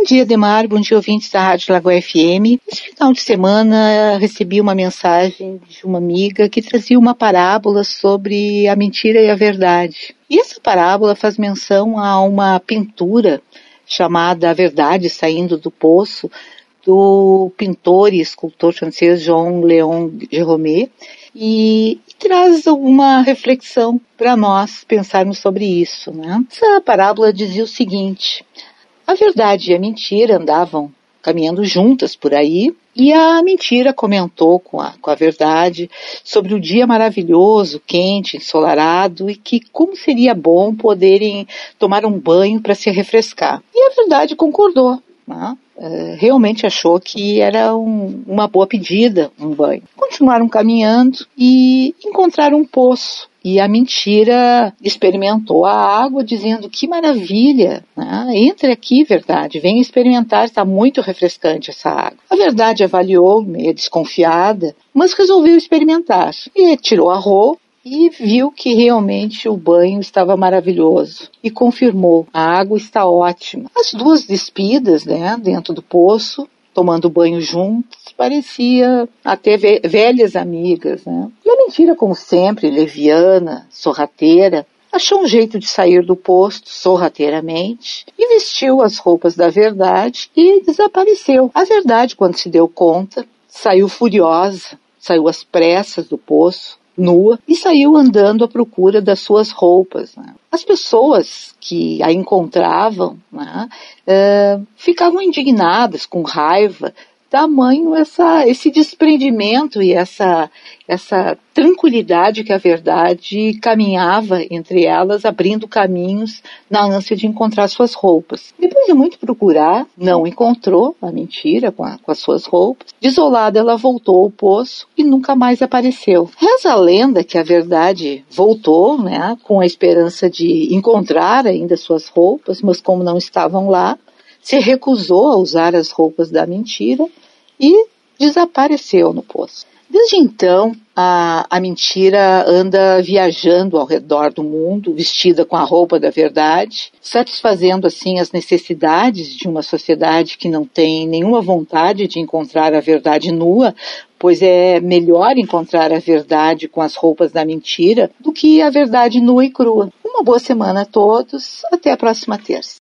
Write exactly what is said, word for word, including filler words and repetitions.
dia, Demar. Bom dia, ouvintes da Rádio Lagoa F M. Esse final de semana recebi uma mensagem de uma amiga que trazia uma parábola sobre a mentira e a verdade. E essa parábola faz menção a uma pintura chamada A Verdade Saindo do Poço, do pintor e escultor francês Jean-Léon Gérôme, e traz uma reflexão para nós pensarmos sobre isso, né? Essa parábola dizia o seguinte: a verdade e a mentira andavam caminhando juntas por aí, e a mentira comentou com a, com a verdade sobre o dia maravilhoso, quente, ensolarado, e que como seria bom poderem tomar um banho para se refrescar. E a verdade concordou, né? Uh, realmente achou que era um, uma boa pedida, um banho. Continuaram caminhando e encontraram um poço. E a mentira experimentou a água, dizendo: que maravilha, né? Entre aqui, verdade, venha experimentar, está muito refrescante essa água. A verdade avaliou, meio desconfiada, mas resolveu experimentar. E tirou a roupa e viu que realmente o banho estava maravilhoso. E confirmou: a água está ótima. As duas despidas, né, dentro do poço, tomando banho juntos, parecia até velhas amigas, né? E a mentira, como sempre, leviana, sorrateira, achou um jeito de sair do poço sorrateiramente e vestiu as roupas da verdade e desapareceu. A verdade, quando se deu conta, saiu furiosa, saiu às pressas do poço, nua, e saiu andando à procura das suas roupas, né? As pessoas que a encontravam, né, uh, ficavam indignadas, com raiva, tamanho essa, esse desprendimento e essa, essa tranquilidade que a verdade caminhava entre elas, abrindo caminhos na ânsia de encontrar suas roupas. Depois de muito procurar, não encontrou a mentira com, a, com as suas roupas. Desolada, ela voltou ao poço e nunca mais apareceu. Reza a lenda que a verdade voltou, né, com a esperança de encontrar ainda suas roupas, mas como não estavam lá, se recusou a usar as roupas da mentira e desapareceu no poço. Desde então, a, a mentira anda viajando ao redor do mundo, vestida com a roupa da verdade, satisfazendo assim as necessidades de uma sociedade que não tem nenhuma vontade de encontrar a verdade nua, pois é melhor encontrar a verdade com as roupas da mentira do que a verdade nua e crua. Uma boa semana a todos, até a próxima terça.